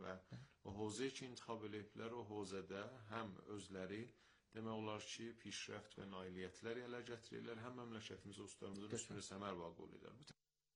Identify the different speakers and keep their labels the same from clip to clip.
Speaker 1: və o hövzəyi ki intixab ediblər, o hövzədə həm özləri demək olar ki, pişrəft və nailiyyətlər ələ gətirirlər, həm məmləkətimizə, ustalarımızın üstünə səmər vaqe edirlər.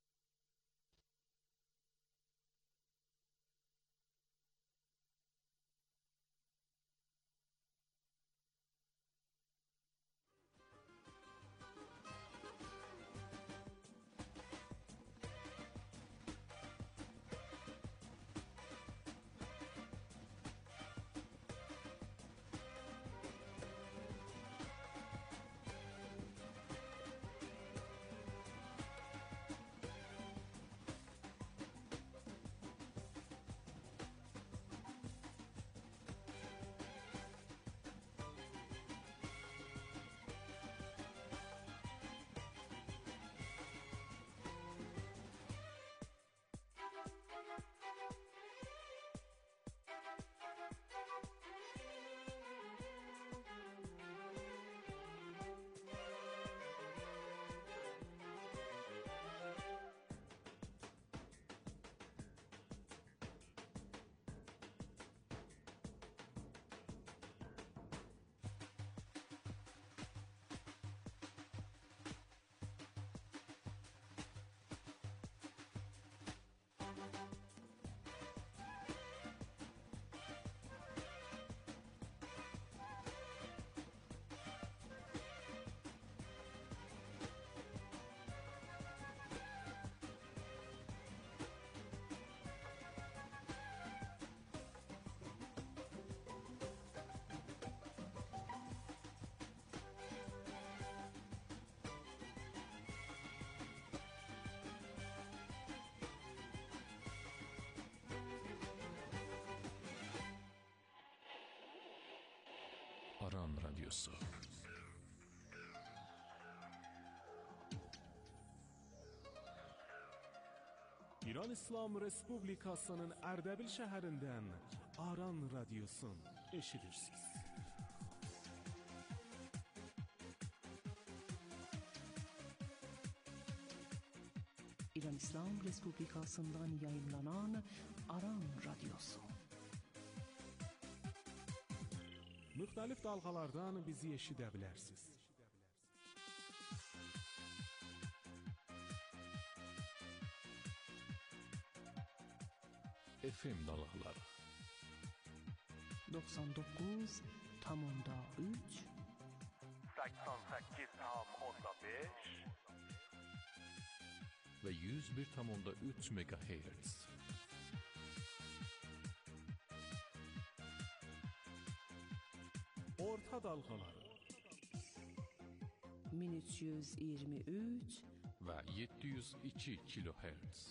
Speaker 2: Aran Radyosu.
Speaker 3: İran İslam Respublikasının Ərdəbil şəhərindən Aran Radyosun eşidirsiniz.
Speaker 4: İran İslam Respublikasından yayınlanan Aran Radyosu.
Speaker 3: Müxtəlif dalğalardan bizi eşidə bilərsiniz.
Speaker 2: FM dalğaları
Speaker 4: 99.3
Speaker 5: 88.5
Speaker 2: və 101.3 MHz.
Speaker 3: Orta dalğaları
Speaker 4: 1323
Speaker 2: və 702 kHz.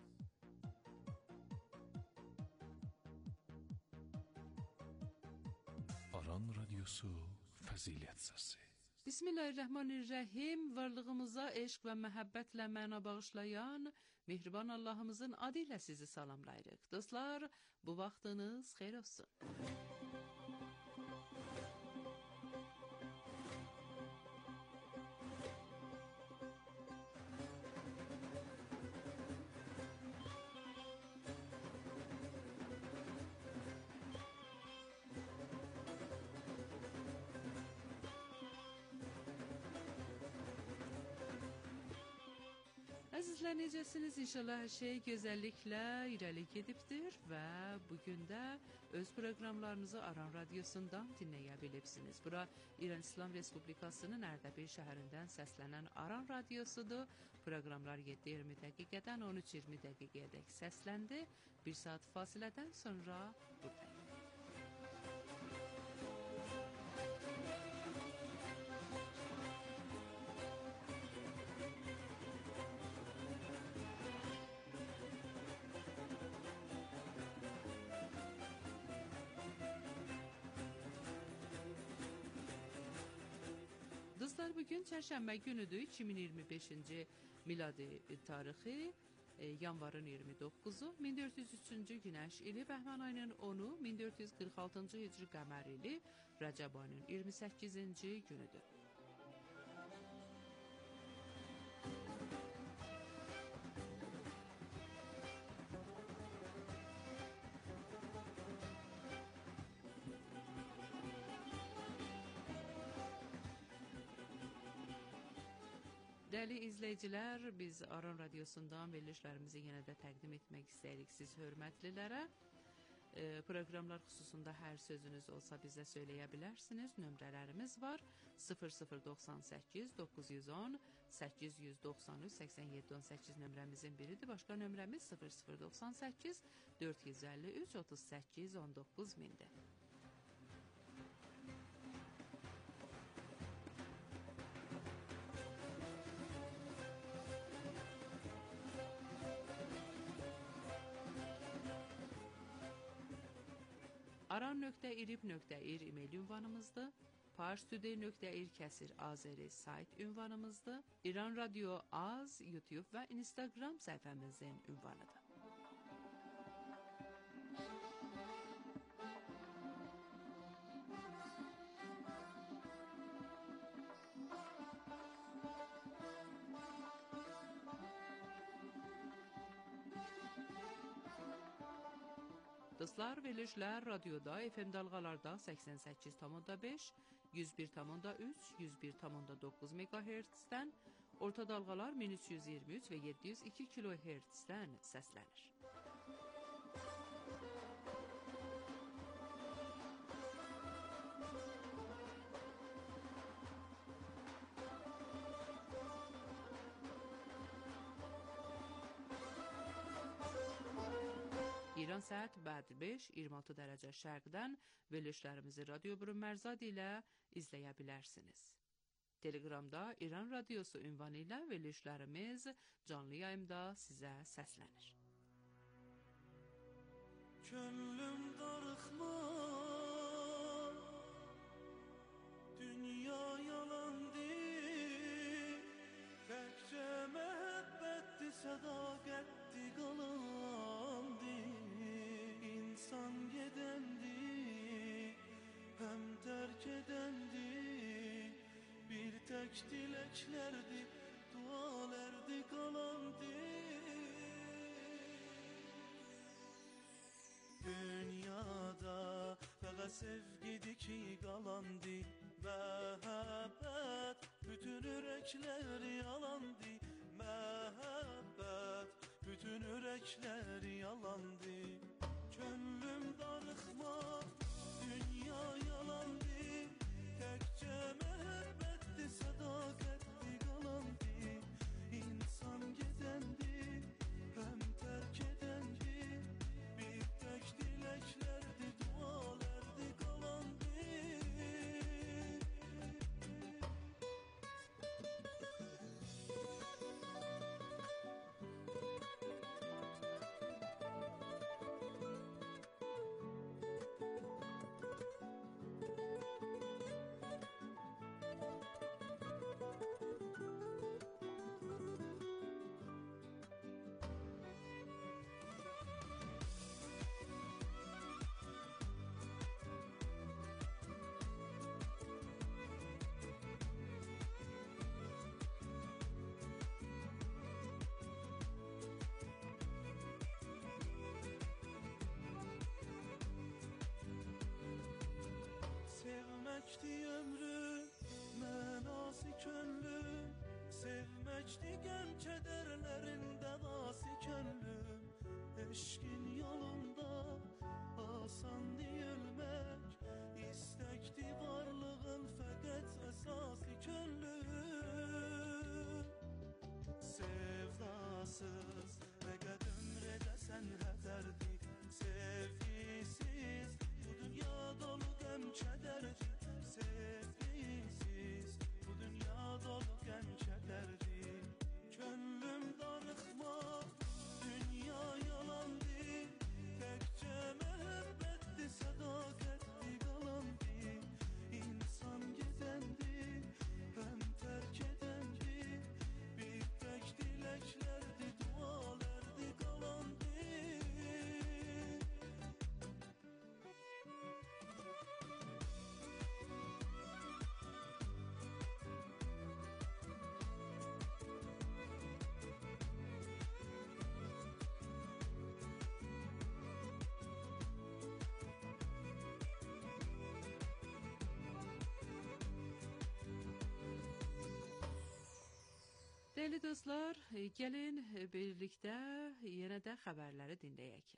Speaker 2: Aran Radyosu Fəzilət Səsi.
Speaker 6: Bismillahirrahmanirrahim. Varlığımıza eşq və məhəbbətlə məna bağışlayan mehriban Allahımızın adı ilə sizi salamlayırıq. Dostlar, bu vaxtınız xeyir olsun. Əzizlər, necəsiniz? İnşallah hər şey gözəlliklə irəli gedibdir və bugün də öz proqramlarınızı Aran Radyosundan dinləyə bilibsiniz. Bura İran İslam Respublikasının Ərdəbil şəhərindən səslənən Aran Radyosudur. Proqramlar 7:20 dəqiqədən 13:20 dəqiqəyədək səsləndi. Bir saat fasilədən sonra buradayım. Dostlar, bugün çərşənbə günüdür, 2025-ci miladi tarixi, yanvarın 29-u, 1403-cü günəş ili, bəhman ayının 10-u, 1446-cı hicri qəmər ili, Rəcəb ayının 28-ci günüdür. İrəli izləyicilər, biz Aran Radiosundan verilişlərimizi yenə də təqdim etmək istəyirik siz hörmətlilərə. Proqramlar xüsusunda hər sözünüz olsa bizə söyləyə bilərsiniz. Nömrələrimiz var: 0098 910 893 87 18 nömrəmizin biridir. Başqa nömrəmiz 0098 453 38 19 mindir. aran.irib.ir e-mail ünvanımızdır. parstoday.ir Azeri ünvanımızdır. İran Radyo Az, YouTube və Instagram səhifəmizin ünvanıdır. Dostlar, verilişlər radioda, FM dalğalarda 88,5, 101,3, 101,9 MHz-dən, orta dalğalar 1323 və 702 kHz-dən səslənir. İran saat bəd 5, 26 dərəcə şərqdən verilişlərimizi Radio Brünmərzad ilə izləyə bilərsiniz. Telegramda İran Radiosu ünvanı ilə verilişlərimiz canlı yayımda sizə səslənir.
Speaker 5: Könlüm darıxma, dünya yalandır, təkcə məhəbbətdir, sədaqətdir, qalandır. İnsan gedəndir, həm tərk edəndir, bir tək diləklərdir, dualərdir, qalandır. Dünyada fəqət sevgidir ki qalandır, məhəbbət bütün ürəkləri yalandır, məhəbbət bütün ürəkləri yalandır. Könlüm darıxma, dünya yalandır, təkcə məhəbbətdir, sədaqətdir, qalandır. İnsan gedəndir, həm tərk edəndir, bir tək diləklərdir, dualərdir, qalandır. Sevməkdi ömrüm, mənası könlüm, sevməkdi qəm kədərlərində nasi könlüm. Eşqin yolunda asandı ölmək, istəkdi varlığın fəqət əsası könlüm. Sevdasız fəqət ömr edəsən hədərdir, sevgisiz bu dünya dolu qəm kədərdir, sevgisiz bu dünya dolu qəm kədərdir. Könlüm darıxma, dünya yalandır,
Speaker 6: Değerli dostlar, gəlin birlikdə yenə də xəbərləri dinləyək.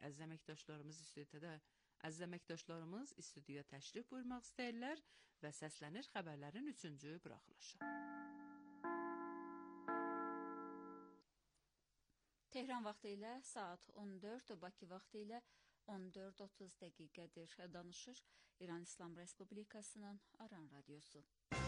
Speaker 6: Əziz əməkdaşlarımız studiya təşrif buyurmaq istəyirlər və səslənir xəbərlərin 3-cü buraxılışı.
Speaker 7: Tehran vaxtı ilə saat 14, Bakı vaxtı ilə 14:30 dəqiqədir. Danışır İran İslam Respublikasının Aran Radyosu.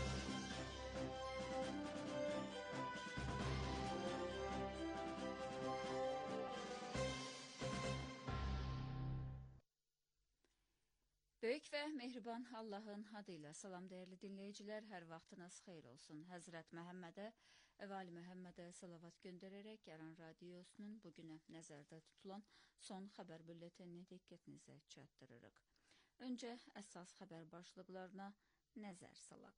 Speaker 7: Böyük və mehriban Allahın adıyla salam dəyərli dinləyicilər, hər vaxtınız xeyir olsun. Həzrət Məhəmmədə və Ali Məhəmmədə salavat göndərərək Aran Radiosunun bugünə nəzərdə tutulan son xəbər bülletenini diqqətinizə çatdırırıq. Öncə əsas xəbər başlıqlarına nəzər salaq.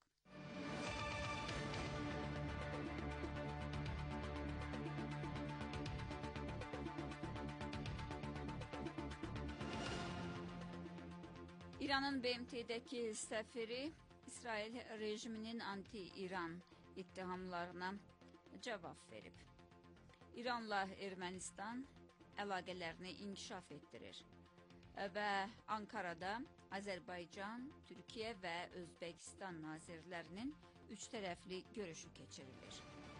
Speaker 7: İranın BMT-dəki səfiri İsrail rejiminin anti-İran ittihamlarına cavab verib. İranla Ermənistan əlaqələrini inkişaf etdirir və Ankarada Azərbaycan, Türkiyə və Özbəkistan nazirlərinin 3 tərəfli görüşü keçirilir.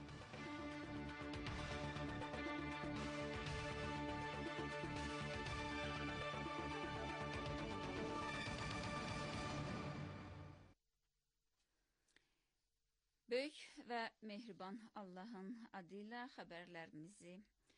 Speaker 7: Böyük və mehriban Allahın adıyla xəbərlərimizi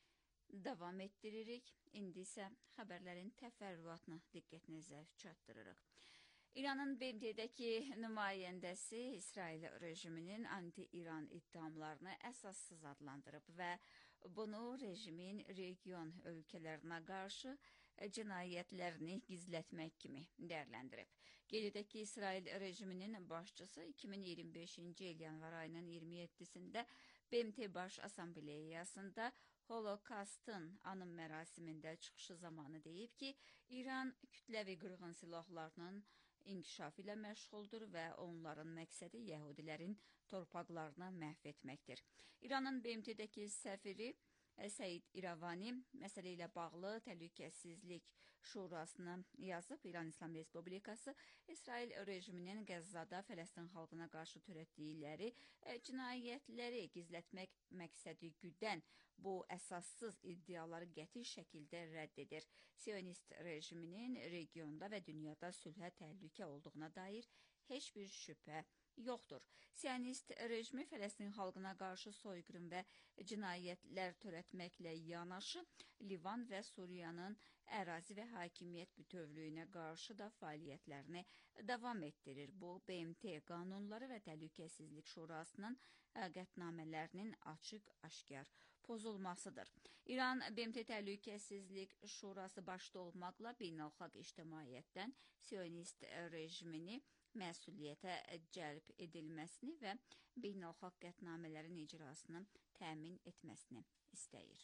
Speaker 7: davam etdiririk. İndi isə xəbərlərin təfərrüatını diqqətinizə çatdırırıq. İranın BMT-dəki nümayəndəsi İsrail rejiminin anti-İran ittihamlarını əsassız adlandırıb və bunu rejimin region ölkələrinə qarşı cinayətlərini gizlətmək kimi dəyərləndirib. Qeyd edək ki, İsrail rejiminin başçısı 2025-ci il yanvar ayının 27-sində BMT Baş Assambleyasında Holokastın anım mərasimində çıxışı zamanı deyib ki, İran kütləvi qırğın silahlarının inkişafı ilə məşğuldur və onların məqsədi yəhudilərin torpaqlarını məhv etməkdir. İranın BMT-dəki səfiri Səid İravani məsələ ilə bağlı Təhlükəsizlik Şurasına yazıb. İran İslam Respublikası İsrail rejiminin Qəzzada Fələstin xalqına qarşı törətdikləri cinayətləri gizlətmək məqsədi güdən bu əsassız iddiaları qəti şəkildə rədd edir. Siyonist rejiminin regionda və dünyada sülhə təhlükə olduğuna dair heç bir şübhə yoxdur. Siyonist rejimi Fələstin xalqına qarşı soyqırım və cinayətlər törətməklə yanaşı, Livan və Suriyanın ərazi və hakimiyyət bütövlüyünə qarşı da fəaliyyətlərini davam etdirir. Bu, BMT qanunları və Təhlükəsizlik Şurasının qətnamələrinin açıq-aşkar pozulmasıdır. İran BMT Təhlükəsizlik Şurası başda olmaqla beynəlxalq ictimaiyyətdən Siyonist rejimini məsuliyyətə cəlb edilməsini və beynəlxalq qətnamələrin icrasını təmin etməsini istəyir.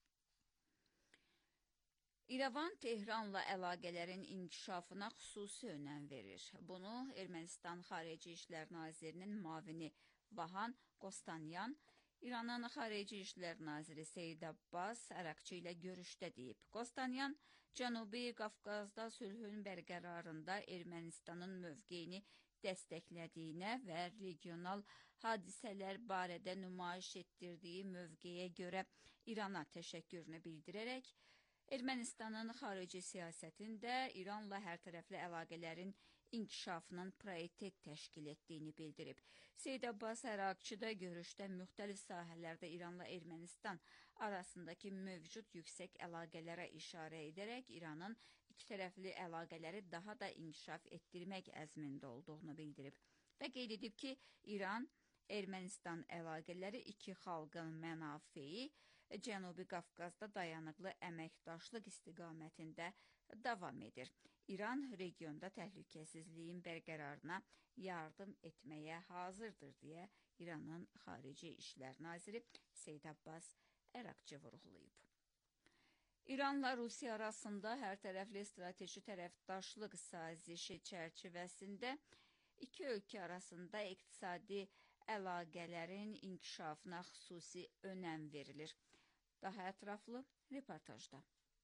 Speaker 7: İrəvan Tehranla əlaqələrin inkişafına xüsusi önəm verir. Bunu Ermənistan Xarici İşlər Nazirinin müavini Vahan Qostanyan İranın Xarici İşlər Naziri Seyid Abbas Əraqçı ilə görüşdə deyib. Qostanyan, Cənubi Qafqazda sülhün bərqərarında Ermənistanın mövqeyini dəstəklədiyinə və regional hadisələr barədə nümayiş etdirdiyi mövqeyə görə İrana təşəkkürünü bildirərək, Ermənistanın xarici siyasətində İranla hərtərəfli əlaqələrin inkişafının prioritet təşkil etdiyini bildirib. Seyid Abbas Əraqçıda görüşdə müxtəlif sahələrdə İranla Ermənistan arasındakı mövcud yüksək əlaqələrə işarə edərək İranın ikitərəfli əlaqələri daha da inkişaf etdirmək əzmində olduğunu bildirib və qeyd edib ki, İran-Ermənistan əlaqələri iki xalqın mənafeyi Cənubi Qafqazda dayanıqlı əməkdaşlıq istiqamətində davam edir. İran regionda təhlükəsizliyin bərqərarına yardım etməyə hazırdır deyə İranın Xarici İşlər Naziri Seyid Abbas Əraqçı vurğulayıb. İranla Rusiya arasında hərtərəfli strateji tərəfdaşlıq sazişi çərçivəsində iki ölkə arasında iqtisadi əlaqələrin inkişafına xüsusi önəm verilir. Daha ətraflı reportajda.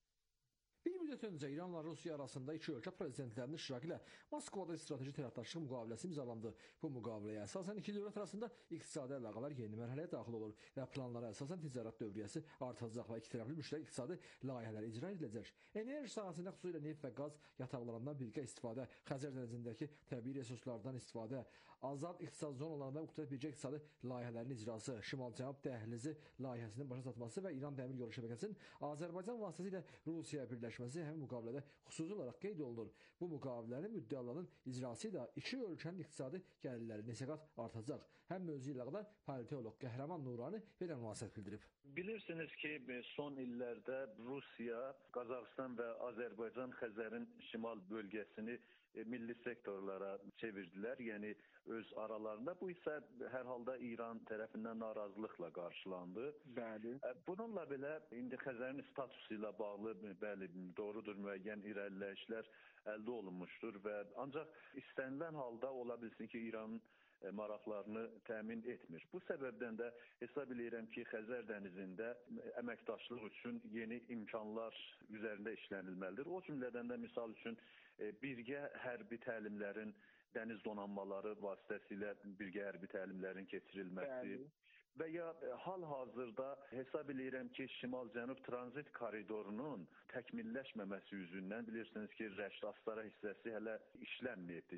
Speaker 8: Bir müddət öncə İranla Rusiya arasında iki ölkə prezidentlərinin iştirakı ilə Moskvada strateji tərəfdaşlıq müqaviləsi imzalandı. Bu müqaviləyə əsasən iki dövlət arasında iqtisadi əlaqələr yeni mərhələyə daxil olur və planlara əsasən ticarət dövriyyəsi artacaq və ikitərəfli müştərək iqtisadi layihələr icra ediləcək. Enerji sahəsində xüsusilə neft və qaz yataqlarından birgə istifadə, Xəzər dənizindəki təbii resurslardan istifadə, azad iqtisad zonalarında müxtəlif birgə iqtisadi layihələrin icrası, Şimal-Cənub dəhlizi layihəsinin başa çatması və İran dəmir yolu şəbəkəsinin Azərbaycan vasitəsilə Rusiyaya birləşməsi həmin müqavilədə xüsusi olaraq qeyd olunur. Bu müqavilənin müddəalarının icrası ilə iki ölkənin iqtisadi gəlirləri neçə qat artacaq. Həm mövzu ilə qədər politolog Qəhrəman Nurani belə münasibət bildirib.
Speaker 9: Bilirsiniz ki, son illərdə Rusiya, Qazaxıstan və Azərbaycan Xəzərin şimal bölgəsini milli sektorlara çevirdilər, yəni öz aralarında. Bu isə hər halda İran tərəfindən narazılıqla qarşılandı. Bəli. Bununla belə indi Xəzərin statusu ilə bağlı bəli, doğrudur, müəyyən irəliləyişlər əldə olunmuşdur və ancaq istənilən halda ola bilsin ki, İranın maraqlarını təmin etmir. Bu səbəbdən də hesab edirəm ki, Xəzər dənizində əməkdaşlıq üçün yeni imkanlar üzərində işlənilməlidir. O cümlədən də misal üçün birgə hərbi təlimlərin, dəniz donanmaları vasitəsilə birgə hərbi təlimlərin keçirilməsi və ya hal-hazırda hesab edirəm ki, Şimal-Cənub tranzit koridorunun təkmilləşməməsi üzündən bilirsiniz ki, Rəşd-Astara hissəsi hələ işlənməyibdir.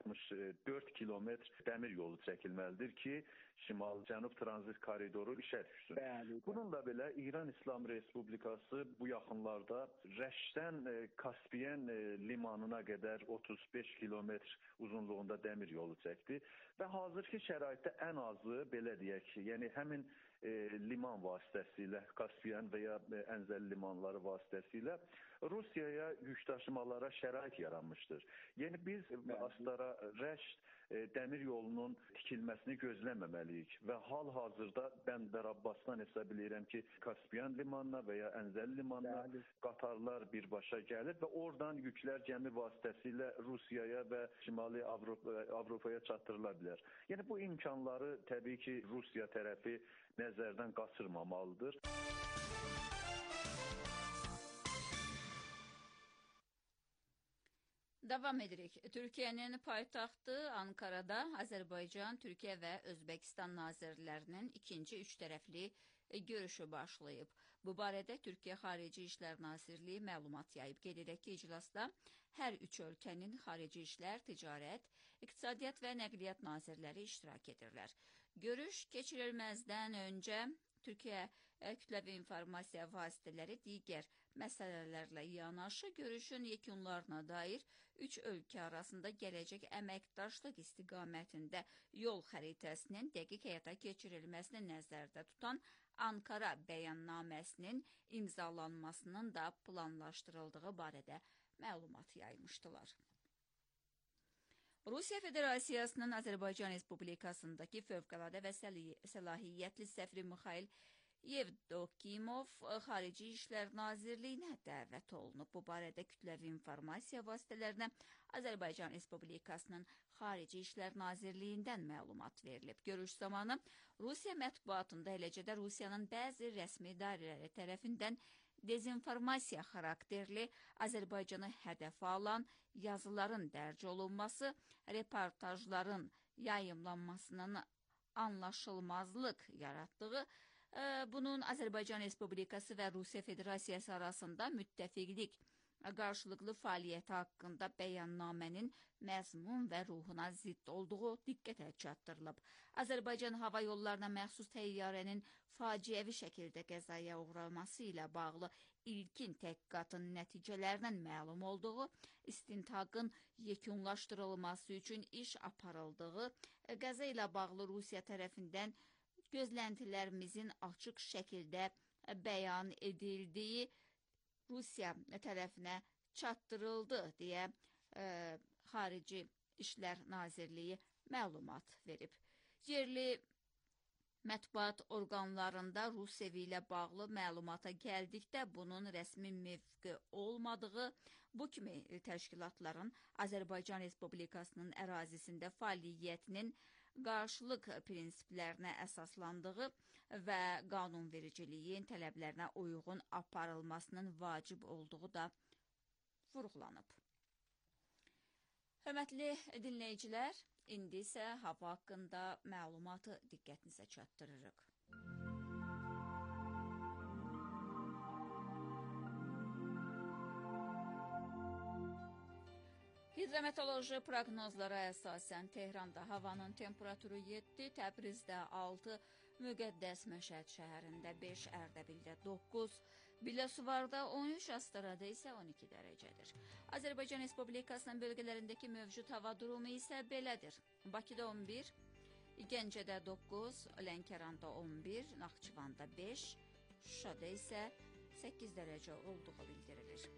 Speaker 9: 164 kilometr dəmir yolu çəkilməlidir ki, Şimal-Cənub tranzit koridoru işə düşsün. Bununla belə İran İslam Respublikası bu yaxınlarda Rəşddən Kaspiyen limanına qədər 35 kilometr uzunluğunda dəmir yolu çəkdi və hazırki şəraitdə ən azı belə deyək ki, yəni həmin liman vasitəsilə, Kaspiyen və ya Ənzəl limanları vasitəsilə Rusiyaya yük daşımalara şərait yaranmışdır. Yəni biz Astara Rəşd dəmir yolunun tikilməsini gözləməməliyik və hal-hazırda Bəndər Abbasdan hesab edirəm ki, Kaspiyen limanına və ya Ənzəl limanına qatarlar birbaşa gəlir və oradan yüklər gəmi vasitəsilə Rusiyaya və Şimali Avropaya çatdırıla bilər. Yəni bu imkanları təbii ki, Rusiya tərəfi nəzərdən qaçırmamalıdır.
Speaker 7: Davam edirik. Türkiyənin paytaxtı Ankarada Azərbaycan, Türkiyə və Özbəkistan nazirlərinin ikinci üç tərəfli görüşü başlayıb. Bu barədə Türkiyə Xarici İşlər Nazirliyi məlumat yayıb. Qeyd edək ki, iclasda hər üç ölkənin xarici işlər, ticarət, iqtisadiyyat və nəqliyyat nazirləri iştirak edirlər. Görüş keçirilməzdən öncə Türkiyə kütləvi informasiya vasitələri digər məsələlərlə yanaşı görüşün yekunlarına dair üç ölkə arasında gələcək əməkdaşlıq istiqamətində yol xəritəsinin dəqiq həyata keçirilməsini nəzərdə tutan Ankara bəyannaməsinin imzalanmasının da planlaşdırıldığı barədə məlumat yaymışdılar. Rusiya Federasiyasının Azərbaycan Respublikasındakı fövqəladə və səlahiyyətli səfiri Mixail Yevdokimov Xarici İşlər Nazirliyinə dəvət olunub. Bu barədə kütləvi informasiya vasitələrinə Azərbaycan Respublikasının Xarici İşlər Nazirliyindən məlumat verilib. Görüş zamanı Rusiya mətbuatında, eləcə də Rusiyanın bəzi rəsmi dairələri tərəfindən dezinformasiya xarakterli Azərbaycanı hədəf alan yazıların dərc olunması, reportajların yayımlanmasının anlaşılmazlıq yaratdığı, bunun Azərbaycan Respublikası və Rusiya Federasiyası arasında müttəfiqlik qarşılıqlı fəaliyyəti haqqında bəyannamənin məzmun və ruhuna zidd olduğu diqqətə çatdırılıb. Azərbaycan hava yollarına məxsus təyyarənin faciəvi şəkildə qəzaya uğraması ilə bağlı ilkin təhqiqatın nəticələrinin məlum olduğu, istintaqın yekunlaşdırılması üçün iş aparıldığı, qəza ilə bağlı Rusiya tərəfindən gözləntilərimizin açıq şəkildə bəyan edildiyi Rusiya tərəfinə çatdırıldı deyə Xarici İşlər Nazirliyi məlumat verib. Yerli mətbuat orqanlarında Rusiya ilə bağlı məlumata gəldikdə bunun rəsmi mövqe olmadığı, bu kimi təşkilatların Azərbaycan Respublikasının ərazisində fəaliyyətinin qarşılıq prinsiplərinə əsaslandığı və qanunvericiliyin tələblərinə uyğun aparılmasının vacib olduğu da vurğulanıb. Hörmətli dinləyicilər, indi isə hava haqqında məlumatı diqqətinizə çatdırırıq. Hidrometeoroloji proqnozlara əsasən Tehranda havanın temperaturu 7, Təbrizdə 6, Müqəddəs Məşəd şəhərində 5, Ərdəbildə 9, Biləsuvarda 13, Astarada isə 12 dərəcədir. Azərbaycan Respublikasının bölgələrindəki mövcud hava durumu isə belədir. Bakıda 11, Gəncədə 9, Lənkəranda 11, Naxçıvanda 5, Şuşada isə 8 dərəcə olduğu bildirilir.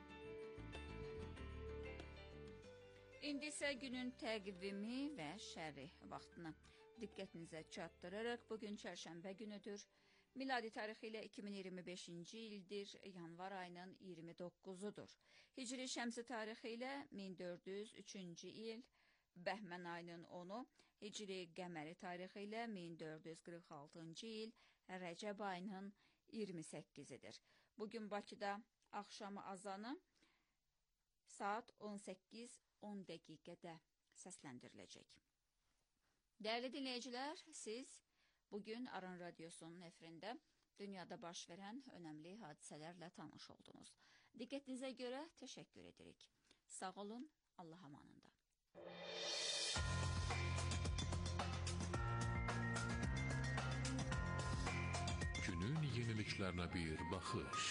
Speaker 7: İndi isə günün təqvimi və şərh vaxtını diqqətinizə çatdırırıq. Bugün çərşənbə günüdür. Miladi tarixi ilə 2025-ci ildir. Yanvar ayının 29-udur. Hicri şəmsi tarixi ilə 1403-cü il. Bəhmən ayının 10-u. Hicri qəməri tarixi ilə 1446-cı il. Rəcəb ayının 28-idir. Bugün Bakıda axşamı azanı saat 18:10 dəqiqədə səsləndiriləcək. Dəyərli dinləyicilər, siz bugün Aran Radiosunun efirində dünyada baş verən önəmli hadisələrlə tanış oldunuz. Diqqətinizə görə təşəkkür edirik. Sağ olun, Allah amanında.
Speaker 2: Günün yeniliklərinə bir baxış.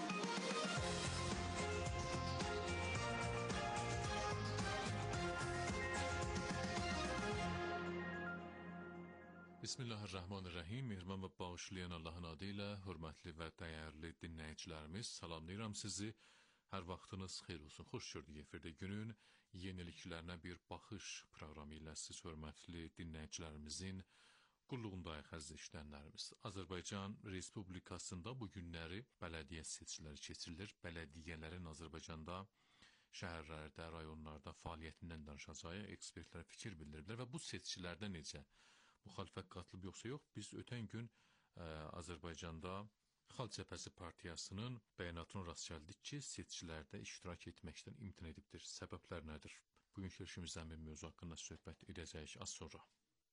Speaker 2: Bismillahirrahmanirrahim. Mehriban və bağışlayan Allahın adı ilə hörmətli və dəyərli dinləyicilərimiz, salamlayıram sizi. Hər vaxtınız xeyir olsun. Xoş gördük efirdə günün yeniliklərinə bir baxış proqramı ilə siz hörmətli dinləyicilərimizin qulluğundayıq əziz işləyənlərimiz. Azərbaycan Respublikasında bu günləri bələdiyyə seçkiləri keçirilir. Bələdiyyələrin Azərbaycanda şəhərlərdə, rayonlarda fəaliyyətindən danışacağıq. Ekspertlər fikir bildiriblər və bu seçkilərdə necə müxalifət qatılıb yoxsa yox, biz ötən gün Azərbaycanda Xalq Cəbhəsi Partiyasının bəyanatına rast gəldik ki, seçkilərdə iştirak etməkdən imtina edibdir. Səbəblər nədir? Bugünkü işimizdən bir mövzu haqqında söhbət edəcəyik az sonra.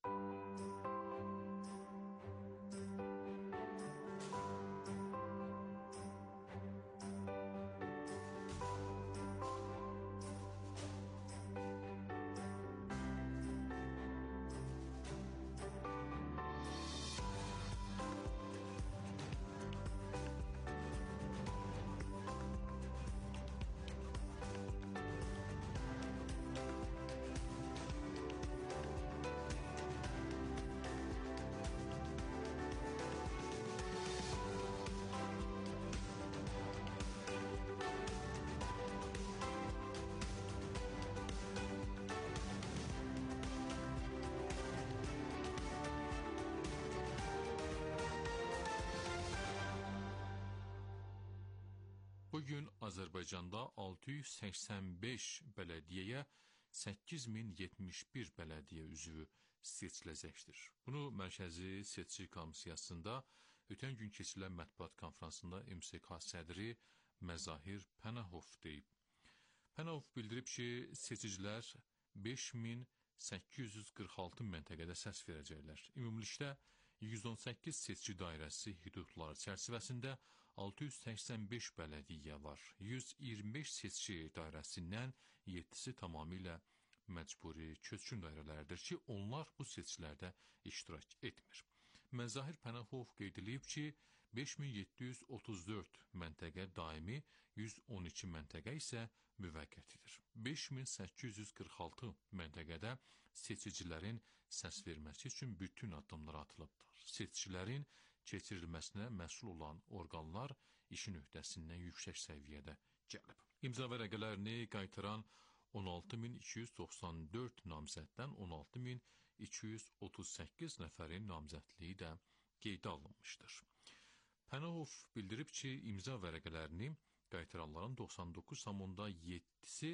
Speaker 2: Bugün Azərbaycanda 685 bələdiyyəyə 8071 bələdiyyə üzvü seçiləcəkdir. Bunu Mərkəzi Seçki Komissiyasında ötən gün keçirilən mətbuat konfransında MSK sədri Məzahir Pənahov deyib. Pənahov bildirib ki, seçicilər 5846 məntəqədə səs verəcəklər. Ümumilikdə 118 seçki dairəsi hüdudları çərçivəsində 685 bələdiyyə var. 125 seçki dairəsindən 7-si tamamilə məcburi köçkün dairələrdir ki, onlar bu seçkilərdə iştirak etmir. Məzahir Pənahov qeyd edib ki, 5734 məntəqə daimi, 112 məntəqə isə müvəqqətidir. 5846 məntəqədə seçicilərin səs verməsi üçün bütün addımlar atılıbdır. Seçicilərin keçirilməsinə məsul olan orqanlar işin öhdəsindən yüksək səviyyədə gəlib. İmza vərəqələrini qaytaran 16294 namzəddən 16238 nəfərin namzədliyi də qeydə alınmışdır. Pənahov bildirib ki, imza vərəqələrini qaytaranların 99,7%-si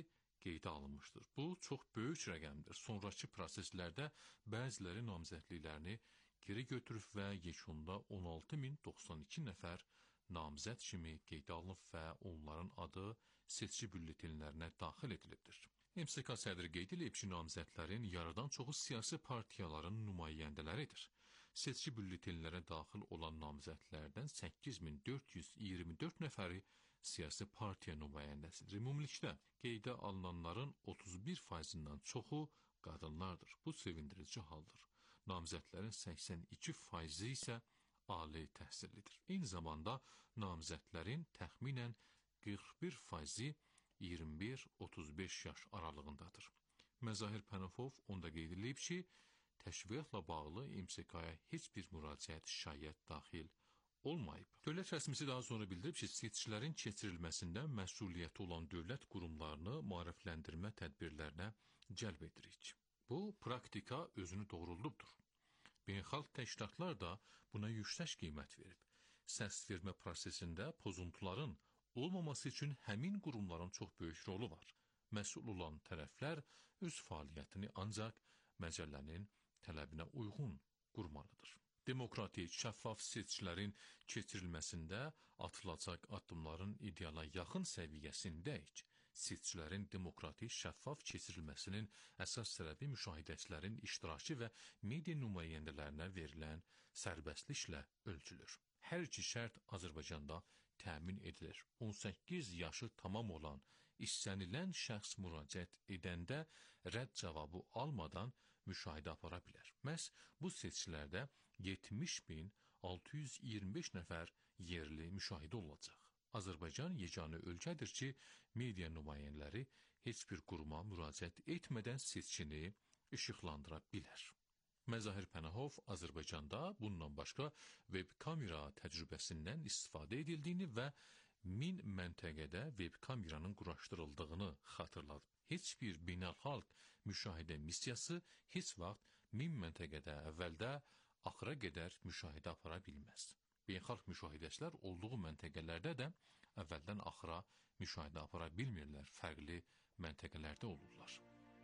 Speaker 2: qeydə alınmışdır. Bu çox böyük rəqəmdir. Sonrakı proseslərdə bəziləri namizədliklərini geri götürüb və yekunda 16092 nəfər namizəd kimi qeydə alınıb və onların adı seçki bülletenlərinə daxil edilibdir. MSK sədri qeyd edib ki, namizədlərin yarıdan çoxu siyasi partiyaların nümayəndələridir. Seçki bülletenlərə daxil olan namizədlərdən 8424 nəfəri siyasi partiya nümayəndəsidir. Ümumilikdə qeydə alınanların 31%-dən çoxu qadınlardır. Bu sevindirici haldır. Namizədlərin 82% isə ali təhsillidir. Eyni zamanda namizədlərin təxminən 41% 21-35 yaş aralığındadır. Məzahir Pənahov onda qeyd edib ki, təşviqatla bağlı MSK-ya heç bir müraciət şayət daxil olmayıb. Dövlət rəsmisi daha sonra bildirib ki, seçkilərin keçirilməsində məsuliyyəti olan dövlət qurumlarını maarifləndirmə tədbirlərinə cəlb edirik. Bu praktika özünü doğruldubdur. Beynəlxalq təşkilatlar da buna yüksək qiymət verib. Səs vermə prosesində pozuntuların olmaması üçün həmin qurumların çox böyük rolu var. Məsul olan tərəflər öz fəaliyyətini ancaq məcəllənin tələbinə uyğun qurmalıdır. Demokratik, şəffaf seçkilərin keçirilməsində atılacaq addımların ideala yaxın səviyyəsindəyik. Seçkilərin demokratik, şəffaf keçirilməsinin əsas səbəbi müşahidəçilərin iştirakı və media nümayəndələrinə verilən sərbəstliklə ölçülür. Hər iki şərt Azərbaycanda təmin edilir. 18 yaşı tamam olan istənilən şəxs müraciət edəndə rədd cavabı almadan müşahidə apara bilər. Məhz bu seçkilərdə 70.625 nəfər yerli müşahidə olacaq. Azərbaycan yeganə ölkədir ki, media nümayəndələri heç bir quruma müraciət etmədən seçkini işıqlandıra bilər. Məzahir Pənahov Azərbaycanda bundan başqa web kamera təcrübəsindən istifadə edildiyini və 1000 məntəqədə web kameranın quraşdırıldığını xatırladı. Heç bir beynəlxalq müşahidə missiyası heç vaxt 1000 məntəqədə əvvəldə axıra qədər müşahidə apara bilməz. Beynəlxalq müşahidəçilər olduğu məntəqələrdə də əvvəldən axıra müşahidə apara bilmirlər, fərqli məntəqələrdə olurlar.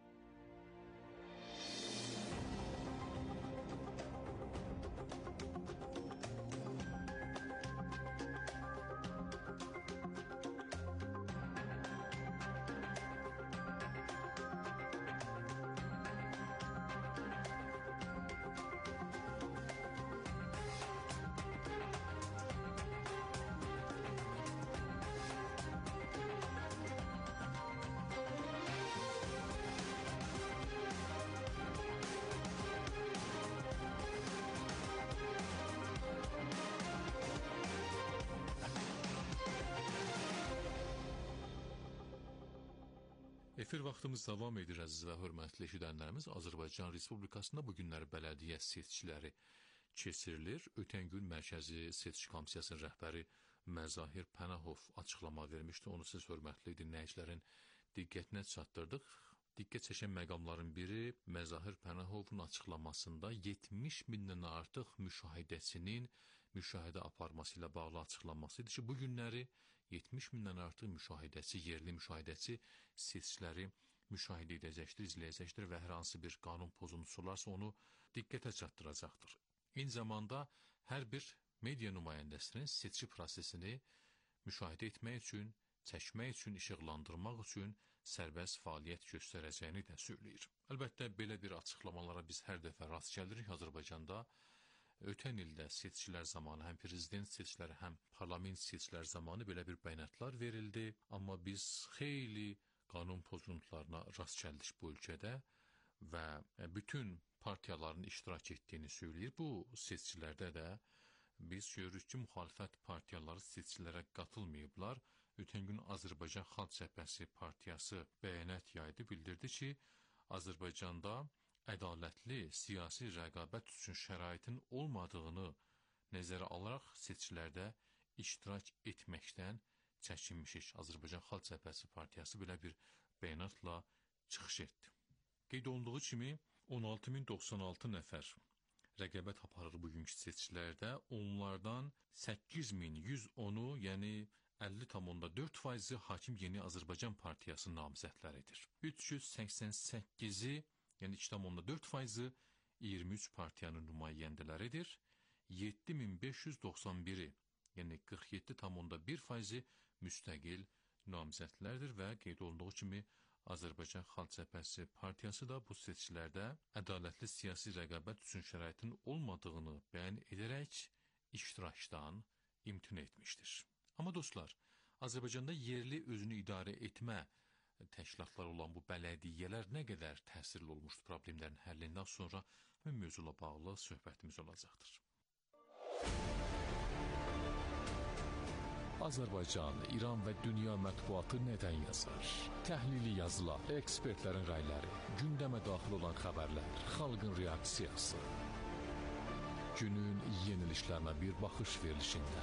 Speaker 2: Efir vaxtımız davam edir, əziz və hörmətli eşidənlərimiz. Azərbaycan Respublikasında bu günləri bələdiyyə seçkiləri keçirilir. Ötən gün Mərkəzi Seçki Komissiyasının rəhbəri Məzahir Pənahov açıqlama vermişdi. Onu siz hörmətli dinləyicilərin diqqətinə çatdırdıq. Diqqət çəkən məqamların biri Məzahir Pənahovun açıqlamasında 70 mindən artıq müşahidəçinin müşahidə aparması ilə bağlı açıqlanması idi ki, bu günləri 70 mindən artıq müşahidəçi, yerli müşahidəçi seçkiləri müşahidə edəcəkdir, izləyəcəkdir və hər hansı bir qanun pozuntusu olarsa onu diqqətə çatdıracaqdır. Eyni zamanda hər bir media nümayəndəsinin seçki prosesini müşahidə etmək üçün, çəkmək üçün, işıqlandırmaq üçün sərbəst fəaliyyət göstərəcəyini də söyləyir. Əlbəttə, belə bir açıqlamalara biz hər dəfə rast gəlirik Azərbaycanda. Ötən ildə seçkilər zamanı, həm prezident seçkiləri, həm parlament seçkiləri zamanı belə bir bəyanatlar verildi. Amma biz xeyli qanun pozuntularına rast gəldik bu ölkədə və bütün partiyaların iştirak etdiyini söyləyir. Bu seçkilərdə də biz görürük ki, müxalifət partiyaları seçkilərə qatılmayıblar. Ötən gün Azərbaycan Xalq Cəbhəsi partiyası bəyanat yaydı, bildirdi ki, Azərbaycanda ədalətli siyasi rəqabət üçün şəraitin olmadığını nəzərə alaraq seçkilərdə iştirak etməkdən çəkinmişik. Azərbaycan Xalq Cəbhəsi partiyası belə bir bəyanatla çıxış etdi. Qeyd olunduğu kimi 16.096 nəfər rəqabət aparır bugünkü seçkilərdə. Onlardan 8.110-u, yəni 50,4% Hakim Yeni Azərbaycan Partiyası namizədləridir. 388-i, yəni 2,4%, 23 partiyanın nümayəndələridir. 7591-i, yəni 47,1%, müstəqil namizədlərdir və qeyd olunduğu kimi Azərbaycan Xalq Cəbhəsi Partiyası da bu seçkilərdə ədalətli siyasi rəqabət üçün şəraitin olmadığını bəyan edərək iştirakdan imtina etmişdir. Amma dostlar, Azərbaycanda yerli özünü idarə etmə təşkilatları olan bu bələdiyyələr nə qədər təsirli olmuşdur problemlərin həllindən sonra həmin mövzula bağlı söhbətimiz olacaqdır.
Speaker 10: Azərbaycan, İran və dünya mətbuatı nədən yazar? Təhlili yazılar, ekspertlərin rəyləri, gündəmə daxil olan xəbərlər, xalqın reaksiyası. Günün yenilişlərinə bir baxış verilişində.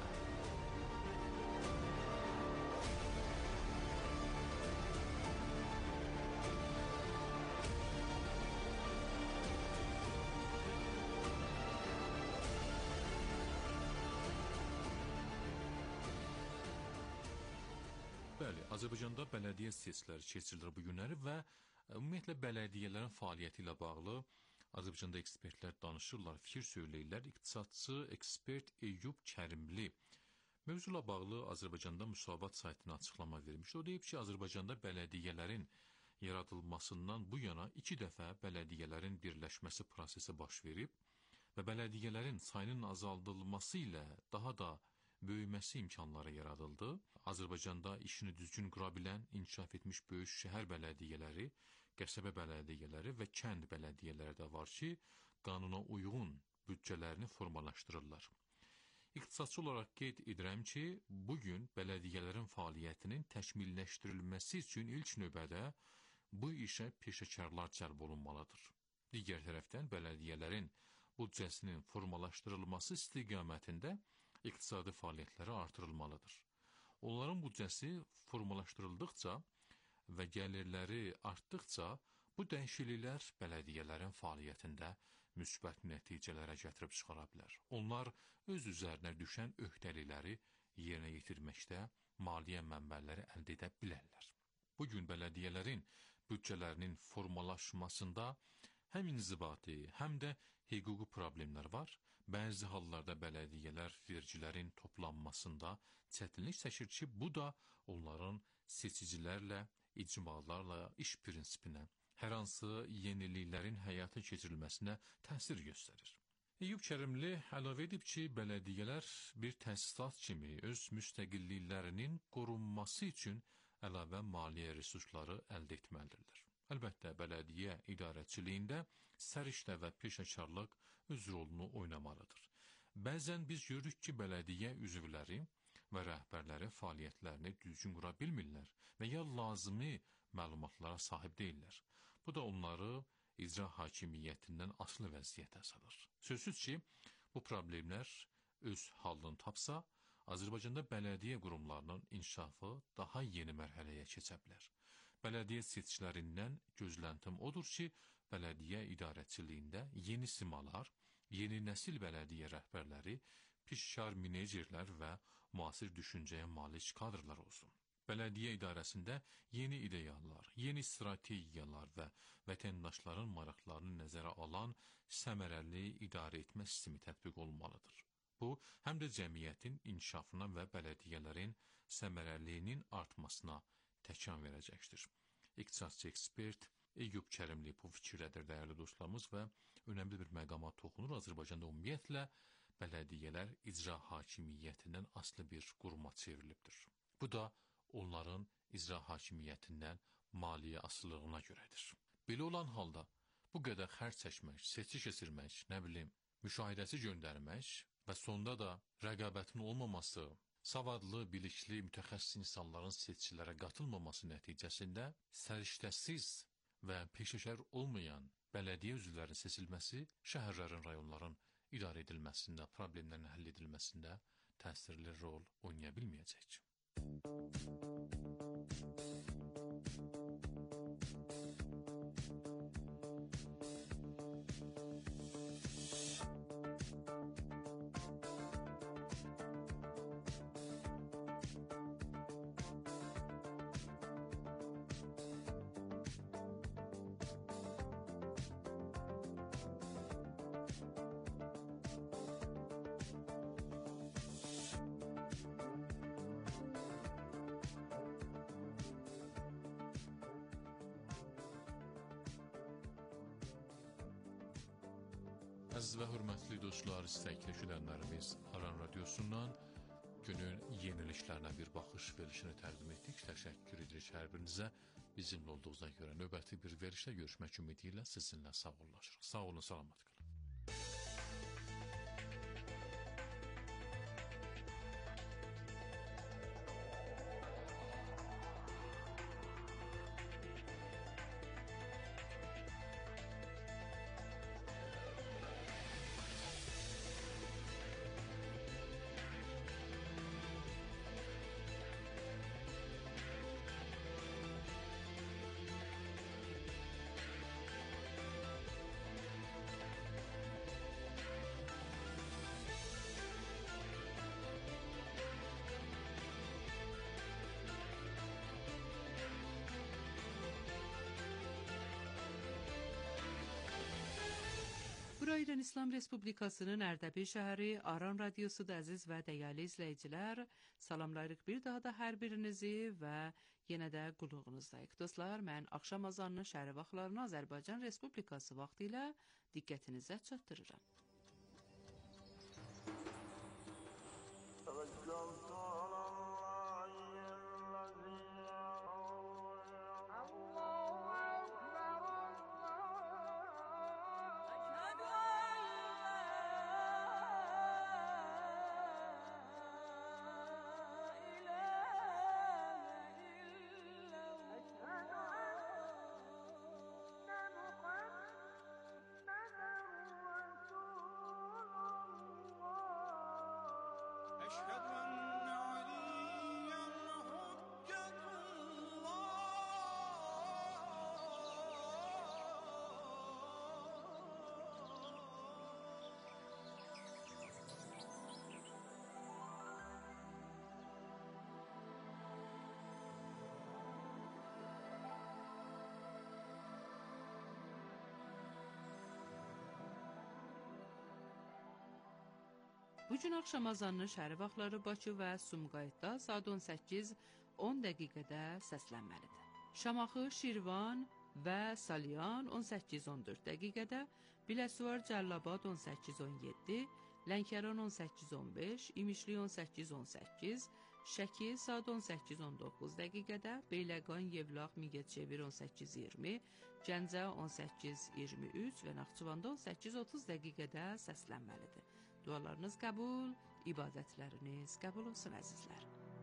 Speaker 2: Bəli, Azərbaycanda bələdiyyə seçkiləri keçirilir bu günləri və ümumiyyətlə bələdiyyələrin fəaliyyəti ilə bağlı Azərbaycanda ekspertlər danışırlar, fikir söyləyirlər. İqtisadçı ekspert Eyyub Kərimli mövzula bağlı Azərbaycanda Müsavat saytına açıqlama vermişdi. O deyib ki, Azərbaycanda bələdiyyələrin yaradılmasından bu yana 2 dəfə bələdiyyələrin birləşməsi prosesi baş verib və bələdiyyələrin sayının azaldılması ilə daha da böyüməsi imkanları yaradıldı. Azərbaycanda işini düzgün qura bilən, inkişaf etmiş böyük şəhər bələdiyyələri, qəsəbə bələdiyyələri və kənd bələdiyyələri də var ki, qanuna uyğun büdcələrini formalaşdırırlar. İqtisadçı olaraq qeyd edirəm ki, bugün bələdiyyələrin fəaliyyətinin təkmilləşdirilməsi üçün ilk növbədə bu işə peşəkarlar cəlb olunmalıdır. Digər tərəfdən bələdiyyələrin büdcəsinin formalaşdırılması istiqamətində iqtisadi fəaliyyətləri artırılmalıdır. Onların büdcəsi formalaşdırıldıqca və gəlirləri artdıqca bu dəyişikliklər bələdiyyələrin fəaliyyətində müsbət nəticələrə gətirib çıxara bilər. Onlar öz üzərinə düşən öhdəlikləri yerinə yetirməkdə maliyyə mənbələri əldə edə bilərlər. Bugün bələdiyyələrin büdcələrinin formalaşmasında həm inzibati, həm də hüquqi problemlər var. Bəzi hallarda bələdiyyələr vergilərin toplanmasında çətinlik çəkir ki, bu da onların seçicilərlə, icmalarla iş prinsipinə, hər hansı yeniliklərin həyata keçirilməsinə təsir göstərir. Eyyub Kərimli əlavə edib ki, bələdiyyələr bir təsisat kimi öz müstəqilliklərinin qorunması üçün əlavə maliyyə resursları əldə etməlidirlər. Əlbəttə, bələdiyyə idarəçiliyində səriştə və peşəkarlıq öz rolunu oynamalıdır. Bəzən biz görürük ki, bələdiyyə üzvləri və rəhbərləri fəaliyyətlərini düzgün qura bilmirlər və ya lazımi məlumatlara sahib deyirlər. Bu da onları icra hakimiyyətindən asılı vəziyyətə salır. Sözsüz ki, bu problemlər öz halını tapsa, Azərbaycanda bələdiyyə qurumlarının inkişafı daha yeni mərhələyə keçə bilər. Bələdiyyə seçkilərindən gözləntim odur ki, bələdiyyə idarəçiliyində yeni simalar, yeni nəsil bələdiyyə rəhbərləri, peşəkar menecerlər və müasir düşüncəyə malik kadrlar olsun. Bələdiyyə idarəsində yeni ideyalar, yeni strategiyalar və vətəndaşların maraqlarını nəzərə alan səmərəli idarə etmə sistemi tətbiq olunmalıdır. Bu, həm də cəmiyyətin inkişafına və bələdiyyələrin səmərəliliyinin artmasına təkan verəcəkdir. İqtisadçı ekspert Eyyub Kərimli bu fikirdədir, dəyərli dostlarımız, və önəmli bir məqama toxunur. Azərbaycanda ümumiyyətlə bələdiyyələr icra hakimiyyətindən asılı bir quruma çevrilibdir. Bu da onların icra hakimiyyətindən maliyyə asılılığına görədir. Belə olan halda bu qədər xərc çəkmək, seçki keçirmək, müşahidəçi göndərmək və sonda da rəqabətin olmaması, savadlı, bilikli, mütəxəssis insanların seçkilərə qatılmaması nəticəsində səriştəsiz və peşəkar olmayan bələdiyyə üzvlərinin seçilməsi şəhərlərin, rayonların idarə edilməsində, problemlərin həll edilməsində təsirli rol oynaya bilməyəcək. Əziz və hörmətli dostlar, istəkli eşidənlərimiz Aran Radiosundan günün yeniliklərinə bir baxış verilişini təqdim etdik. Təşəkkür edirik hər birinizə. Bizimlə olduğunuza görə növbəti bir verilişdə görüşmək ümidi ilə sizinlə sağollaşırıq. Sağ olun, salamat qalın.
Speaker 6: Bura İran İslam Respublikasının Ərdəbil şəhəri Aran Radiosudur, əziz və dəyərli izləyicilər. Salamlayırıq bir daha da hər birinizi və yenə də qulluğunuzdayıq. Dostlar, mən axşam azanının şəhəri vaxtlarını Azərbaycan Respublikası vaxtı ilə diqqətinizə çatdırıram. Bu gün axşam azanının şəhəri vaxtları Bakı və Sumqayıtda saat 18:10 dəqiqədə səslənməlidir. Şamaxı, Şirvan və Salyan 18:14 dəqiqədə, Biləsuvar, Cəlilabad 18:17, Lənkəran 18:15, İmişli 18:18, Şəki saat 18:19 dəqiqədə, Beyləqan, Yevlax, Mingəçevir 18:20, Gəncə 18:23 və Naxçıvanda 18:30 dəqiqədə səslənməlidir. Dualarınız qəbul, ibadətləriniz qəbul olsun əzizlər.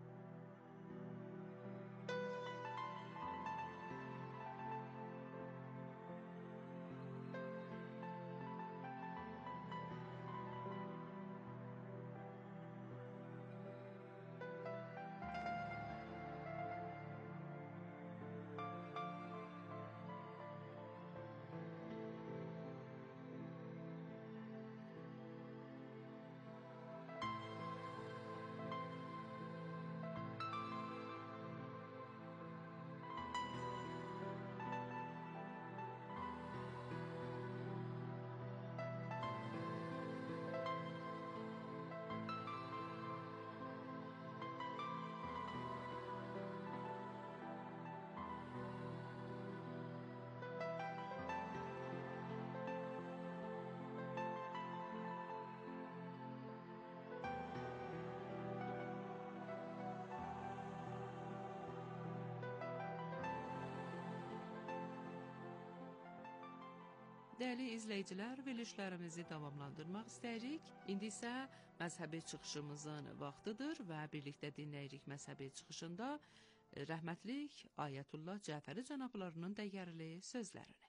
Speaker 6: Dəyərli izləyicilər, verilişlərimizi davamlandırmaq istəyirik. İndi isə məzhəbi çıxışımızın vaxtıdır və birlikdə dinləyirik məzhəbi çıxışında rəhmətlik Ayətullah Cəfəri cənablarının dəyərli sözlərini.